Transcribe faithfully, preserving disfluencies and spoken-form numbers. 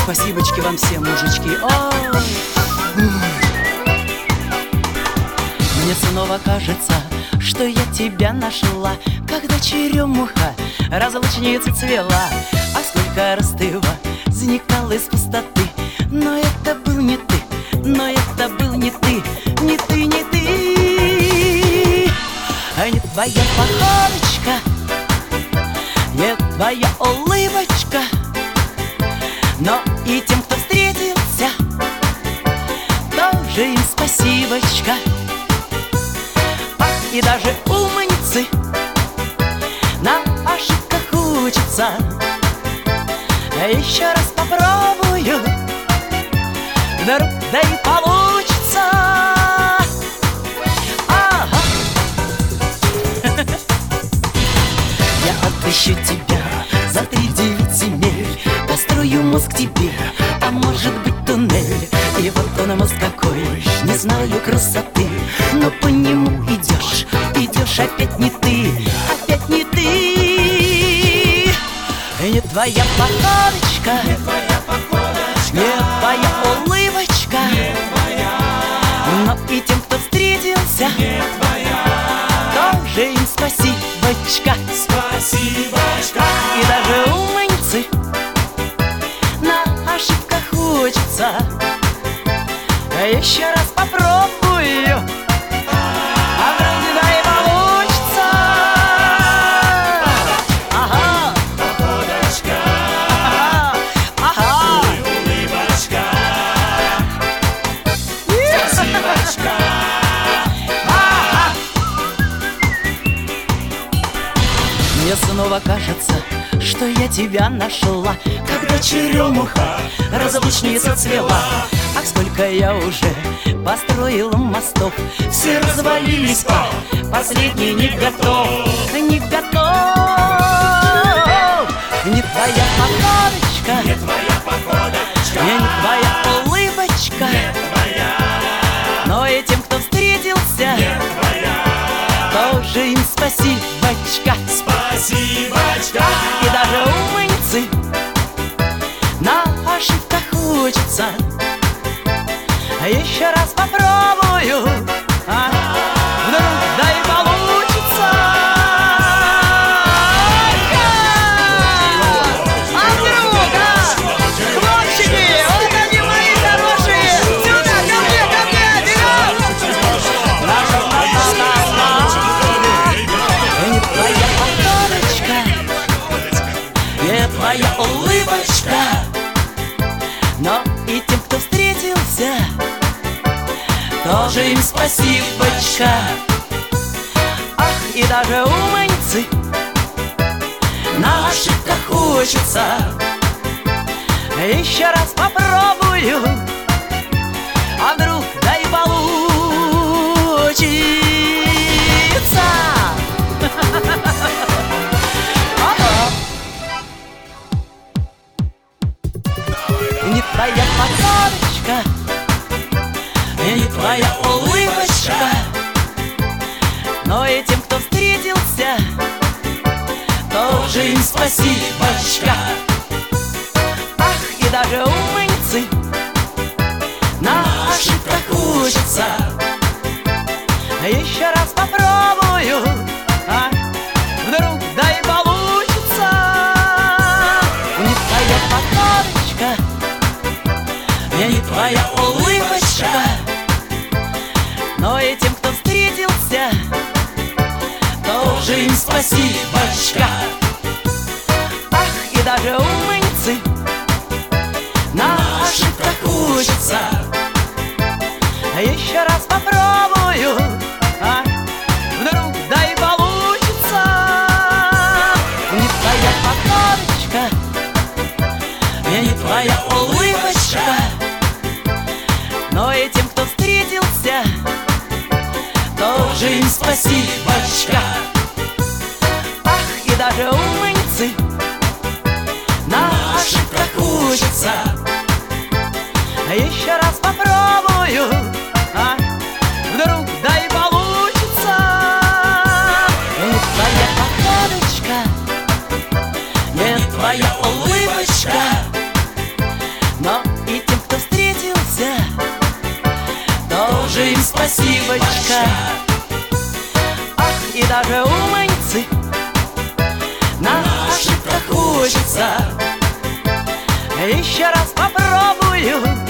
Спасибочки вам всем, мужички. Ой. Мне снова кажется, что я тебя нашла, когда черемуха разлучница цвела. А сколько раз ты возникал из пустоты, но это был не ты, но это был не ты, не ты, не ты. А не твоя походочка, не твоя улыбочка, но и тем, кто встретился, тоже им спасибочка. Ах, и даже умницы на ошибках учатся. Еще раз попробую, вдруг да и получится. Ага. Я отыщу тебя за три девять земель, построю мост к тебе, а может быть туннель. И вот он мост какой, не знаю красоты, но по нему идешь, идешь опять не ты, опять не ты. Не твоя походочка, не твоя походочка, не твоя улыбочка, не твоя, но и тем, кто встретился, не твоя, тоже им спасибочка, спасибочка. И даже умницы на ошибках учатся. Еще раз попробую, а вроде да и получится. Ага, Походочка, ага, ага. улыбочка, спасибочка. Ага. Мне снова кажется, что я тебя нашла, когда черемуха разлучница цвела. Ах, сколько я уже построила мостов, все развалились, а последний не готов, не готов. Не твоя походочка, Не твоя походочка, не твоя улыбочка, не твоя, но и тем, кто встретился, не твоя, тоже им спасибочка. спасибочка. И даже умницы на ошибках учатся. Еще раз попробую, а вдруг да и получится. А вдруг, а? Хлопчики, вот они мои хорошие. Сюда, ко мне, ко мне, берем. Не твоя походочка, не твоя улыбочка, но и тем, кто встретился, тоже им спасибочка. Ах, и даже умницы на ошибках учатся. Еще раз попробую, а вдруг да и получится. Ага. Не твоя походочка, не твоя улыбочка, но и тем, кто встретился, тоже им спасибочка. Ах, и даже умницы на ошибках учатся. Еще раз попробую, а вдруг да и получится. Не твоя походочка, не твоя улыбочка, но и тем, кто встретился, тоже им спасибочка. Ах, и даже умницы на ошибках учатся. Еще раз попробую, а вдруг да и получится. Не твоя походочка, не твоя улыбочка, но и тем, кто встретился, тоже им спасибочка. Ах, и даже умницы на ошибках учатся. Еще раз попробую, а вдруг да и получится. Не твоя походочка, не твоя улыбочка, говорим спасибочка. Ах, и даже умницы, на ошибках учатся. Еще раз попробую